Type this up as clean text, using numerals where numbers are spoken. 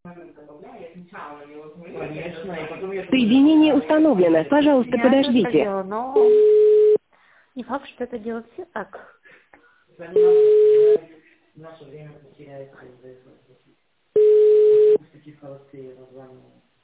Соединение установлено. Пожалуйста, подождите. Но не факт, что это делают все так. Наше время потеряется из-за этого. Такие холостые названия.